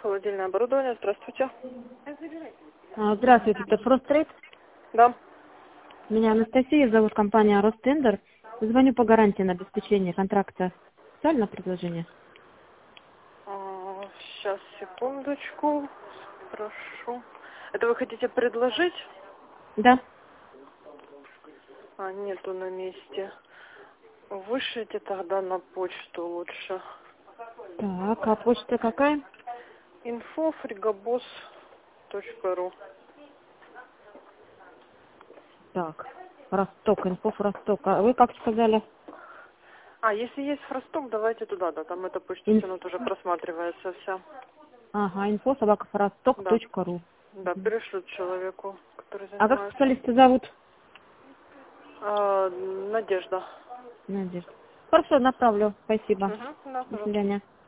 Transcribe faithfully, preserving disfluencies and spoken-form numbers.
Холодильное оборудование. Здравствуйте. А, Здравствуйте, это Фрострейд. Да. Меня Анастасия зовут, компания Ростендер. Звоню по гарантии на обеспечение контракта. Специальное предложение? А, сейчас, секундочку. Прошу. Это вы хотите предложить? Да. А, нету на месте. Вышлите тогда на почту лучше. Так, а почта какая? инфо фригобос точка ру. Так, Росток, инфо Росток. А вы как сказали? А, если есть фросток, давайте туда, да, там эта почта Инф... все равно тоже просматривается вся. Ага, инфо собака росток Да. точка ру. Да, перешлют человеку, который А как занимается. специалиста зовут? А, Надежда. Надежда. Хорошо, направлю. Спасибо. Угу, да, До пожалуйста. свидания.